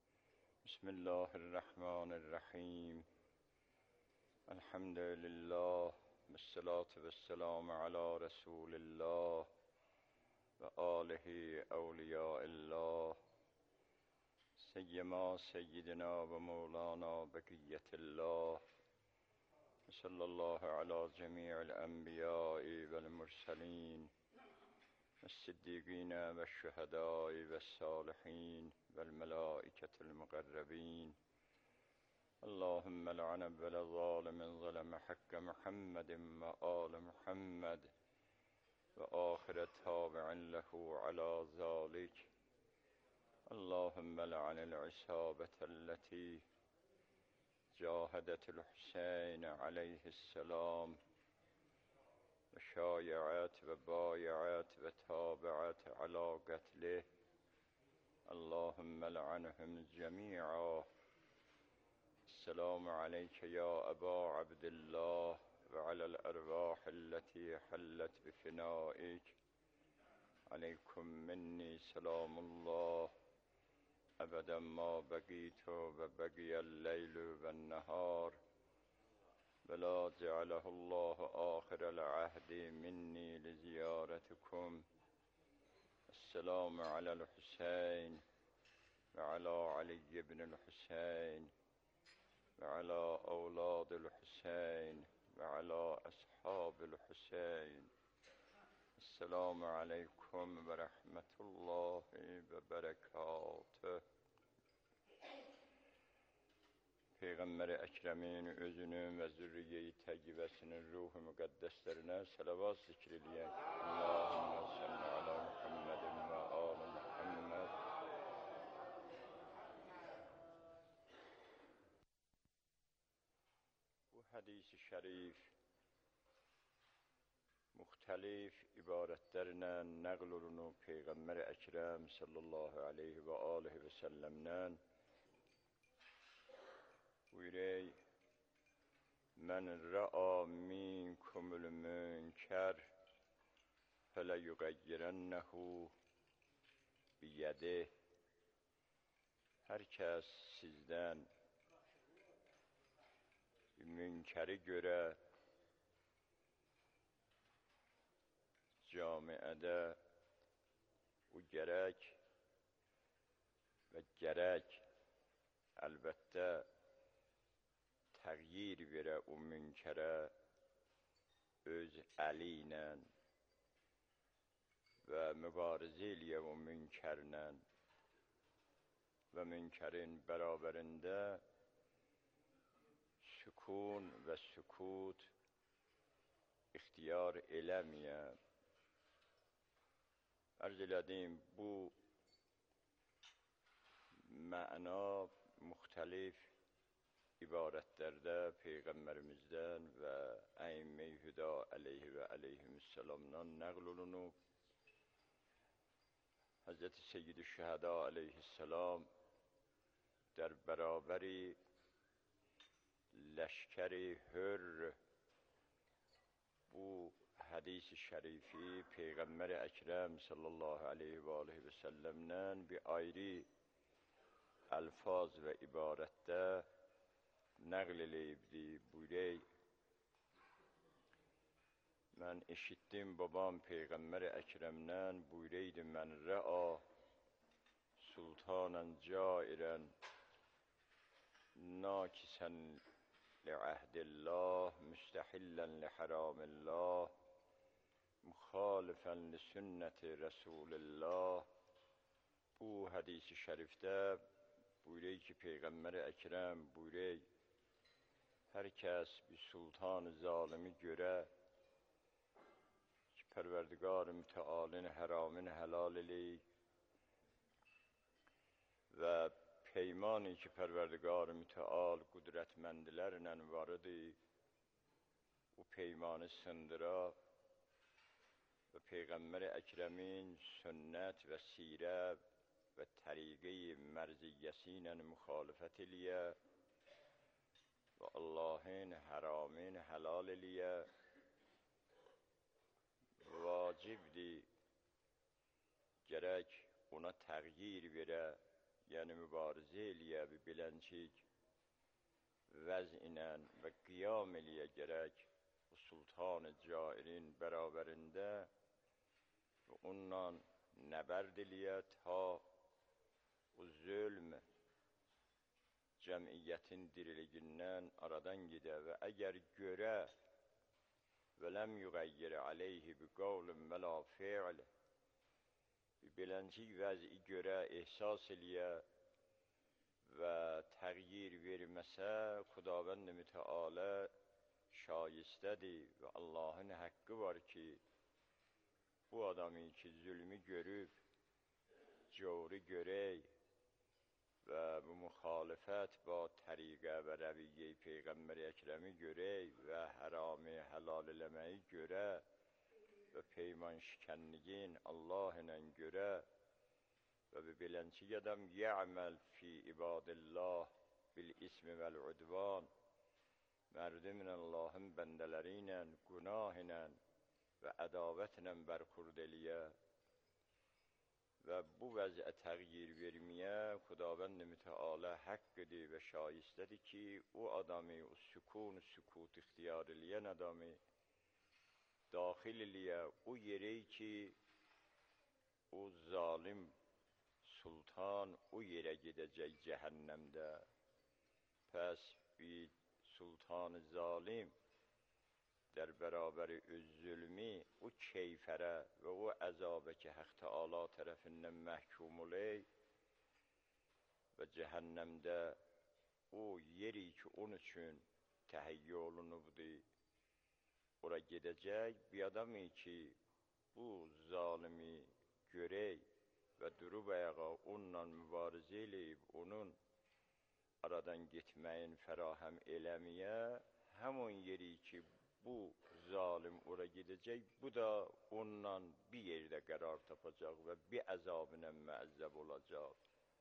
Speaker 11: Bismillahirrahmanirrahim. Elhamdülillah. Vessalatu vesselamu ala Resulillah və alihi evliyaillah. سيما سيدنا ومولانا بقية الله صلى الله على جميع الأنبياء والمرسلين والصديقين والشهداء والصالحين والملائكة المقربين اللهم لعن أول ظالم ظلم حق محمد وآل محمد وآخر تابع له على ذلك اللهم لعن العصابة التي جاهدت الحسين عليه السلام و شایعت و بایعت و تابعت على قتله اللهم لعنهم جميعا. السلام عليك يا أبا عبد الله وعلى الأرواح التي حلت بفنائك. عليكم مني سلام الله أبدا ما بقيت وبقي الليل والنهار ولا جعله الله آخر العهد مني لزيارتكم. السلام على الحسين وعلى علي بن الحسين وعلى أولاد الحسين وعلى أصحاب الحسين. السلام عليكم ورحمة الله وبركاته. Peyğəmbər Əkrəmin özünün və zürriyyəyi təqibəsinin ruhu müqəddəslərinə salavat zikr eləyək. Allahümmə salli alə Muhammedin və alə Muhammed. Bu hədis-i şərif müxtəlif ibarətlərlə nəql olunub Peyğəmbər Əkrəm sallallahu aleyhi və aleyhi və səlləmdən. Buyurey, mən rə'a minkumul münkər fələ yuqayyirənnəhu biyədih. Hər kəs sizdən münkəri görə camiədə bu gərək və gərək əlbəttə təğyir verə o münkərə öz əli ilə və mübarizə eləyə o münkərlə və münkərin bərabərində sükun və sükut ixtiyar eləməyə. Ərz elədim, bu məna müxtəlif ibarətlərdə Peyğəmbərimizdən və əimmə-i hüda əleyhi və əleyhimüssəlamdan nəql olunub. Həzrəti Seyyid-i Şəhəda əleyhissalam در bərabəri لشکری hür bu hədis-i şərifi Peyğəmbər Əkrəm sallallahu aleyhi və aleyhi və səlləmdən bir ayrı əlfaz və ibarətdə nəql eləyibdi. Buyurey, mən eşitdim babam Peyğəmbər Əkrəmdən buyureydi, mən rə'a sultanən cairən nakisən li'əhdillah müstəhillən liharamillah müxalifən lisünnəti Rəsulillah. Bu hədis-i şərifdə buyurey ki, Peyğəmbər Əkrəm buyurey, hər kəs bir sultan zalimi görə ki, Pərverdigar mütəalin həramin həlal eləyik və peymani ki, Pərverdigar mütəal qüdrətməndilərlə varıdır, bu peymanı sındıra və Peyğəmbər Əkrəmin sünnət və sirə və təriqi mərziyyəsi ilə müxalifət eləyə və Allahın həramin həlal eləyə vacibdir, gərək ona təğyir verə, yəni mübarizə eləyə, bilənçik vəz'inə və qiyam eləyə gərək bu sultan-ı cairin bərabərində və ondan nəbərd eləyə ta o zülm cəmiyyətin diriliyindən aradan gedə və əgər görə və ləm yuğayyir aleyhi bi qavlin və la fi'l bilənçik vəzi görə ehsas eləyə və təğyir verməsə Xudavənd mütəalə şayistədir və Allahın haqqı var ki, bu adamı ki zülmü görüb, cavri görək و مخالفت با طریقه و رویه پیغمبر اکرمی göre و حرام حلال eləməyi göre ve peyman şikenliğin Allah'la göre ve belençi adam ya'mel fi ibadillah bil ismi vel udvan merdimin Allah'ın bendeleriyle günahla ve adavetle berkurd eliye ve bu vəziə təğyir verməyə Xudavənd mütəala haqqıdır və şayistədir ki, o adamı, o sükut ixtiyar eləyən adamı daxil eləyə o yeri ki, o zalim sultan o yerə gedəcək cəhənnəmdə. Pəs bir sultan zalim در برابر öz zulmü o keyfərə və o əzabə ki, Haq Teala tərəfindən məhkum olay və cəhənnəmdə o yeri ki, onun üçün təhiyyə olunubdur, ora gedəcək bir adamı ki, bu zalimi görək və durub ayağa onunla mübarizə eləyib, onun aradan getməyin fərahəm eləməyə, həmin yeri ki, bu zalim ora gidecek, bu da ondan bir yerde karar tapacak ve bir azabına müəzzəb olacak.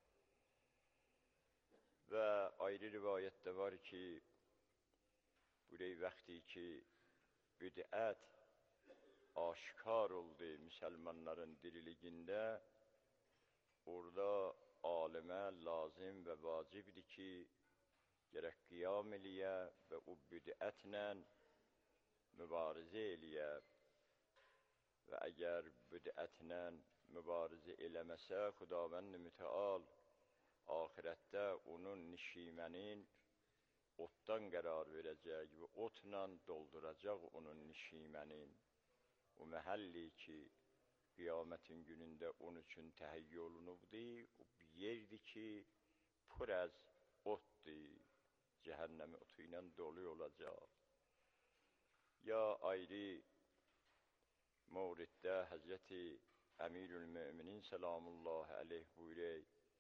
Speaker 11: Ve ayrı rivayette var ki, buraya vakti ki, bid'at aşikar oldu Müslümanların diriliğinde, orada alime lazım ve vacibdir ki, gerek qiyam eləyə ve o bid'atla mübarizə eləyə və əgər bid'ətlə mübarizə eləməsə, Xudavənd mütəal ahirətdə onun nişimənin otdan qərar verəcək və otla dolduracaq onun nişimənin. O məhəlli ki, qiyamətin günündə onun üçün təhiyyə olunubdur, o bir yerdir ki, pur az otdur, cəhənnəmi otu ilə dolu olacaq. Ya ayrı mevriddə Həzrəti Əmirül-Müminin selamullahi aleyh buyurur,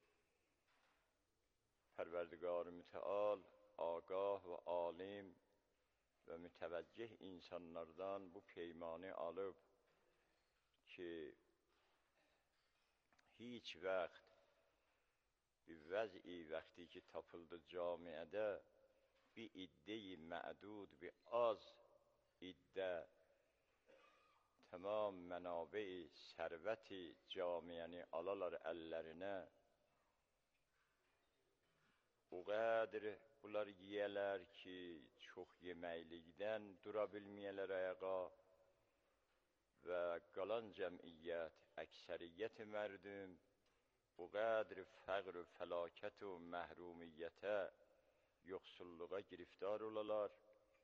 Speaker 11: Pərverdigar-ı müteal, ağah və alim və mütəvəccih insanlardan bu peymanı alıb ki, hiç vaxt bir vəzi vaxti ki tapıldı camiədə bir idde-i mədud, bir az iddə tamam mənabe-i sərvəti camiəni alalar əllərinə, o qədr bunlar yiyələr ki, çox yeməklikdən dura bilməyələr ayağa və qalan cəmiyyət, əksəriyyət mərdum, o qədr fəqr və fəlakət və məhrumiyyətə, yoxsulluğa giriftar olalar.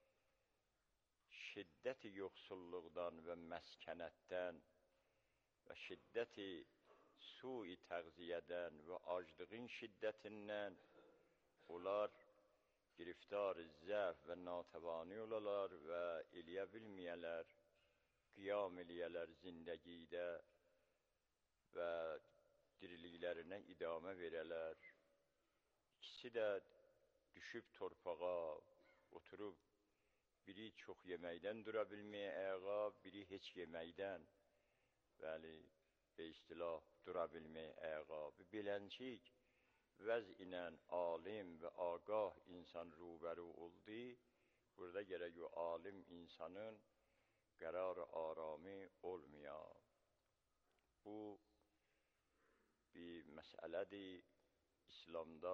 Speaker 11: Şiddəti yoxsulluqdan və məskənətdən və şiddəti sui təğziyədən və aclığın şiddətindən onlar giriftar zəf və natəvani olalar və eləyə bilməyələr, qiyam eləyələr zindəgidə və diriliklərinə idamə verələr. İkisi də düşüb torpağa, oturub biri çox yeməkdən dura bilməyə ayağa, biri heç yeməkdən, bəli, be istilah dura bilməyə ayağa. Bilənçik vəz ilə alim və ağah insan rubəru oldu, burada gərək o alim insanın qərar arami olmaya. Bu bir məsələdir, İslamda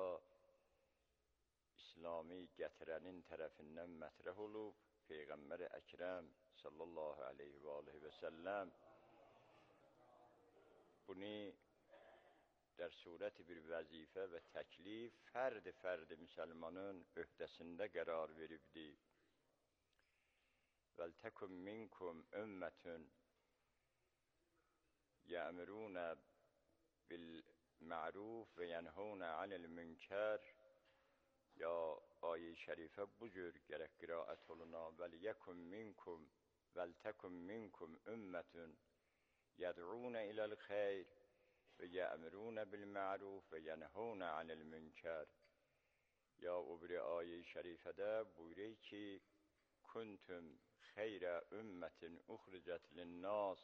Speaker 11: İslami gətirənin tərəfindən mətrəh olub, Peyğəmbər Əkrəm sallallahu aleyhi və aleyhi və səlləm bunu در surət bir vəzifə və təklif fərd-fərd müsəlmanın öhdəsində qərar veribdi. وَلْتَكُمْ مِنْكُمْ أُمَّةٌ يَأْمُرُونَ بِالْمَعْرُوفِ وَيَنْهَوْنَ عَنِ الْمُنْكَرِ. Ya ayə-i şərifə bu cür gərək qiraət oluna. وَلْيَكُمْ مِنْكُمْ وَلْتَكُمْ مِنْكُمْ أُمَّةٌ يَدْعُونَ إِلَى الْخَيْرِ ve ye'murûne bil ma'ruf ve yenhûne anil münker. Ya o biri ayet-i şerifede buyuruyor ki kuntum hayra ümmetin uhricet linnâs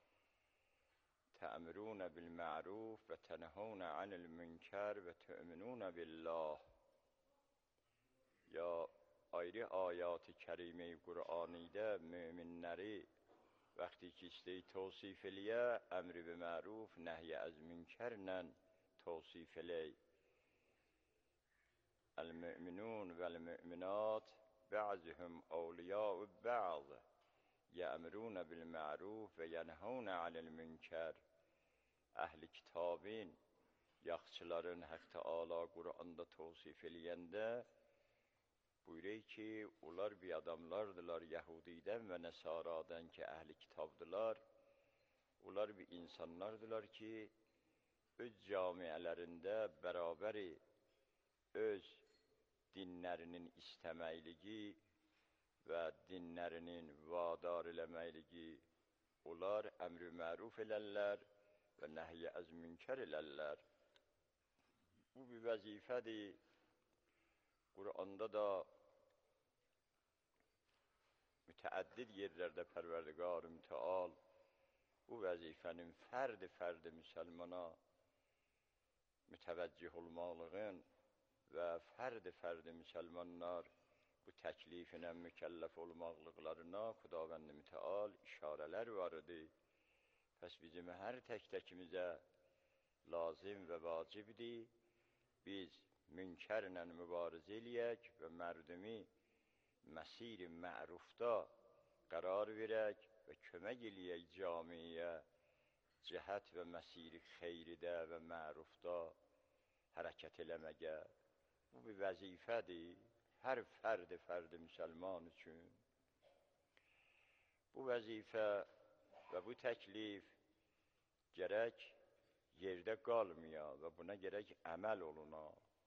Speaker 11: te'murûne bil ma'ruf ve tenhûne anil münker ve tu'minûne billah. Ya ayrı ayat-ı kerime-i Kur'an'da müminleri vakti ki isteyi tavsif eliye emri bi ma'ruf nehy az münkerle tavsif eley. El müminun vel müminat ba'zuhum awliya'u ba'd ye'murûne bil ma'ruf ve yenhûne anil münker. Ehli kitabın yaxçıların Hak Teala Kur'an'da tavsif eləyəndə buyuruyor ki, onlar bir adamlardılar Yahudi'den ve Nesara'dan ki ehli kitabdılar. Onlar bir insanlardılar ki öz camiələrində bəraberi öz dinlərinin istəməkliyi və dinlərinin vadar eləməkliyi, onlar əmr-i məruf elərlər və nəhy az münkər elərlər. Bu bir vəzifədir. Kur'an'da da müteaddid yerlerde Perverdigar-ı Müteal bu vəzifənin fərdi Müslümana mütəvəccih olmalığın və fərdi Müslümanlar bu təkliflə mükəlləf olmaqlıqlarına Xudavənd-i Müteal işarələr var idi. Pəs bizim hər tək-təkimizə lazım və vacibdir. Biz münkərlə mübarizə eləyək və mərdumi məsir-i mərufda qərar verək və kömək eləyək camiyə cəhət və məsir-i xeyridə və mərufda hərəkət eləməyə. Bu bir vəzifədir hər fərdi müsəlman üçün. Bu vəzifə və bu təklif gərək yerdə qalmaya və buna gərək əməl oluna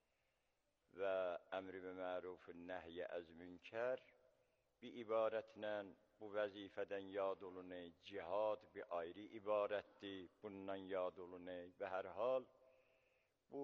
Speaker 11: və əmr-i məruf nəhy az münkər bir ibarətlə bu vəzifədən yad olunur. Cihad bir ayrı ibarətdir, bundan yad olunur və hər hal bu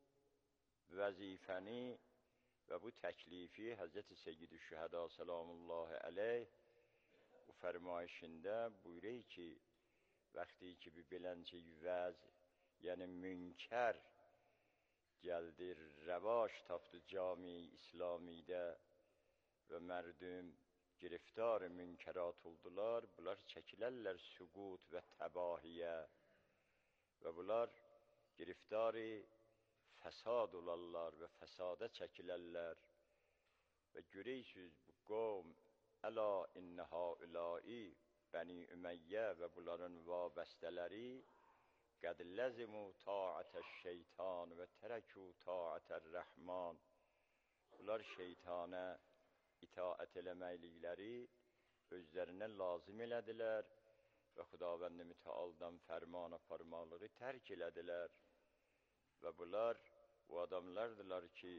Speaker 11: vəzifəni və bu təklifi Həzrəti Seyyid-i Şühəda salamullahi aleyh bu fərmayişində buyuruyor ki, vaxtı ki bir belənçə vəz, yəni münkər gəldi, rəvaş tapdı cami-i İslamidə və mərdum giriftar münkərat oldular. Bunlar çəkilərlər süqut və təbahiyə və bunlar giriftar-ı fəsad olarlar və fəsada çəkilərlər və görəysiniz bu qovm əla innə haulai Bəni Ümeyyə və bunların vabəstələri qəd ləzimu taətəş şeytan və tərəkû taətər-rəhman. Bunlar şeytana itaət eləməklikləri özlərinə lazım elədilər və Xudavənd-i Mütealdan fərman aparmalığı tərk elədilər. Və bunlar o adamlardılar ki,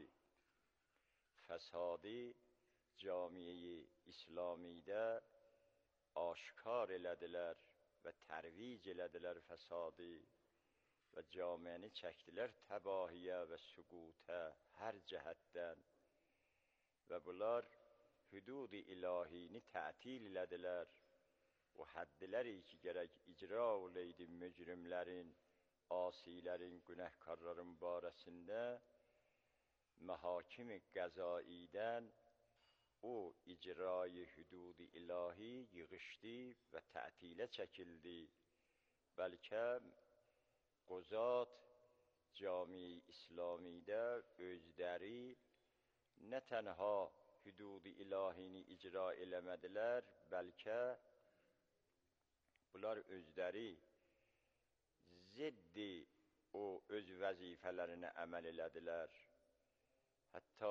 Speaker 11: fəsadi camiye-i İslamidə aşkar elədilər və tərvic elədilər fəsadi və camiəni çəkdilər təbahiyə və süqutə hər cəhətdən və bunlar hüdud-i ilahini tətil elədilər. O həddiləri ki, gərək icra oleydi mücrimlərin, asilərin, günəhkarların barəsində məhakim-i qəzaidən o icra-i hüdud-i ilahi yığışdı və tətilə çəkildi. Bəlkə qozat cami-i İslamidə özləri nə tənha hüdud-i ilahini icra eləmədilər, bəlkə bunlar özləri ziddi o öz vəzifələrinə əməl elədilər. Hətta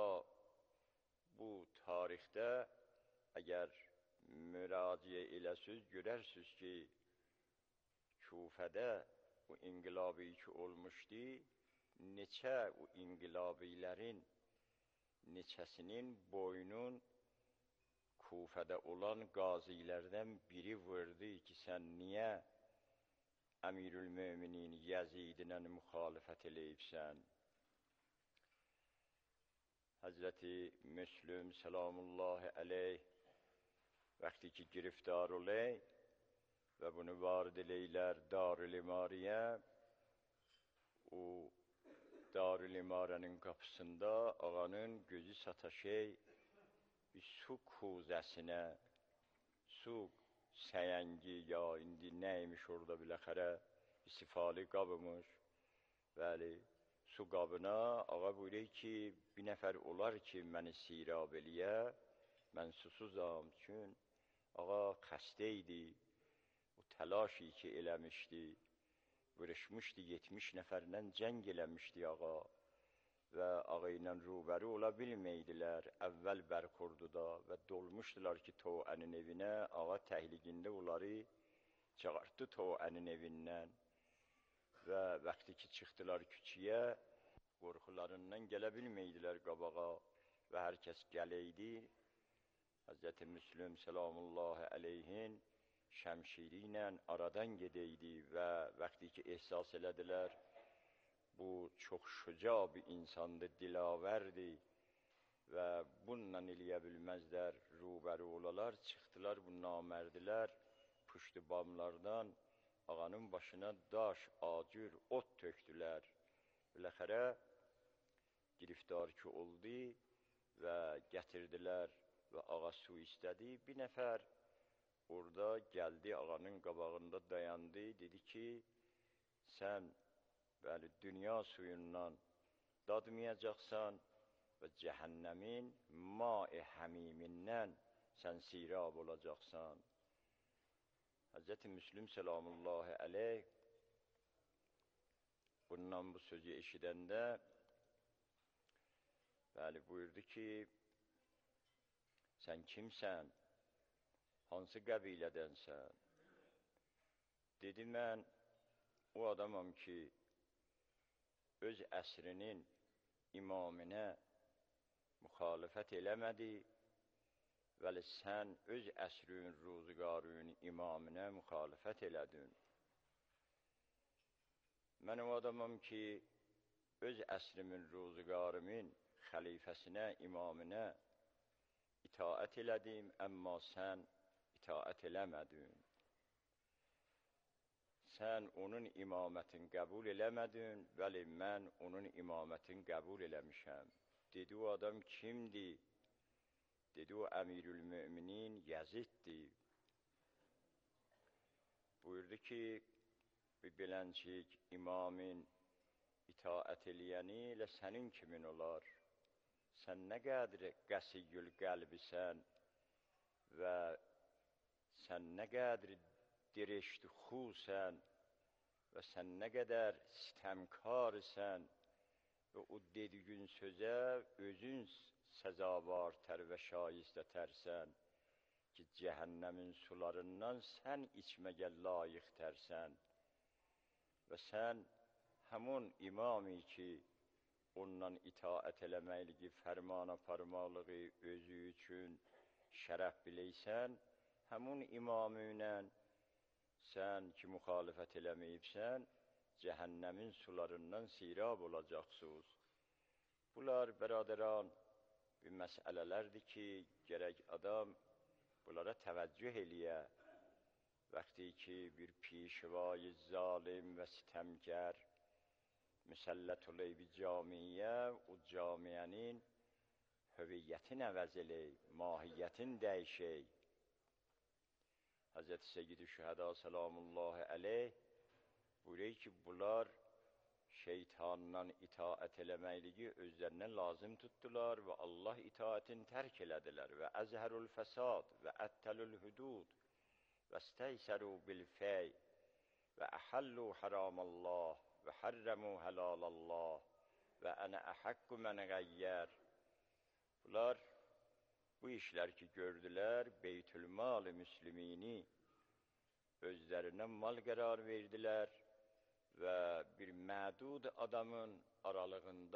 Speaker 11: bu tarixdə əgər müraciə eləsiniz, görərsiniz ki, Kufədə o inqilabi ki olmuşdu, neçə o inqilabilərin neçəsinin boynun Kufədə olan qazilərdən biri vurdu ki, sən niyə Əmirül Möminin Yəzidinə müxalifət eləyibsən. Həzrəti Müslüm selamullahi aleyh vaxtı ki giriftar olay və bunu varid eləylər Darül İmariyə, o Darül İmarənin qapısında ağanın gözü sataşey bir su kuzəsinə, su səyəngi ya indi nəymiş orada biləxərə istifali qabımış. Bəli, su qabına ağa buyuruyor ki, bir nəfər olar ki, məni sirab eləyə, mən susuzam. Çün ağa xəstə idi, o təlaşi ki eləmişdi, vuruşmuşdu, 70 nəfərlə cəng eləmişdi ağa və ağa ilə rubəri ola bilməydilər əvvəl Bərxurduda və dolmuşdular ki, Toğənin evinə, ağa təhliqində onları çağırtdı Toğənin evindən və vaxtı ki çıxdılar küçüyə, qorxularından gələ bilməydilər qabağa və hər kəs gələydi. Həzrəti Müslüm selamullahi aleyhin şəmşiri ilə aradan gedəydi və vaxtı ki ehsas elədilər, bu çox şüca bir insandır, dilavərdir və bununla eləyə bilməzlər, rubəri olalar, çıxdılar bu namərdilər, puştu bamlardan ağanın başına daş, acür, ot tökdülər. Biləxərə giriftar ki oldu və gətirdilər və ağa su istədi. Bir nəfər orada gəldi, ağanın qabağında dayandı, dedi ki, sən bəli, dünya suyundan dadmayacaqsan və cəhənnəmin ma-i həmimindən sən sirab olacaqsan. Həzrəti Müslüm selamullahi aleyh bundan bu sözü eşidəndə bəli, buyurdu ki, sən kimsən, hansı qəbilədənsən? Dedi, mən o adamam ki, öz əsrinin imaminə müxalifət eləmədi, vəli sən öz əsrin ruzigarın imaminə müxalifət elədin. Mən o adamam ki, öz əsrimin ruzigarımın xəlifəsinə, imaminə itaət elədim, əmma sən itaət eləmədin. Sən onun imamətin qəbul eləmədin, vəli mən onun imamətin qəbul eləmişəm. Dedi, o adam kimdir? Dedi, o Əmirül Möminin Yəziddir. Buyurdu ki, bilənçik imamin itaət eləyəni ilə sənin kimin olar? Sən nə qədər qəsiyyül qəlbisən və sən nə qədər dirişdi xusən və sən nə qədər sitəmkarsən və o dediğin sözə özün səzavartər və şayistətərsən ki, cəhənnəmin sularından sən içməyə layiqtərsən və sən həmun imami ki, ondan itaət eləməkliyi, fərmana parmalığı özü üçün şərəf biləysən, həmun imamınla sən ki, müxalifət eləməyibsən, cəhənnəmin sularından sirab olacaqsınız. Bunlar, bəradəran, bir məsələlərdir ki, gərək adam bunlara təvəccüh eləyə. Vaxtı ki, bir pişvay zalim və sitəmkər müsəllət olayı bir camiyə, o camiyənin hüviyyətin əvəz eləyib, mahiyyətin dəyişək. Həzrəti Seyyid-i Şühəda selamullahi aleyh buyuruyor ki, bunlar şeytandan itaət eləməkliyi özlərinə lazım tutdular və Allah itaətini tərk elədilər və əzhərul fəsad və əttəlül hudud və stəysəru bil fəy və əhəllu haramallah və hərrəmu helalallah və ənə əhəqqü mən qəyyər. Bunlar bu işlər ki gördülər, Beytülmal-i Müslümini özlərinə mal qərar verdilər və bir mədud adamın aralığında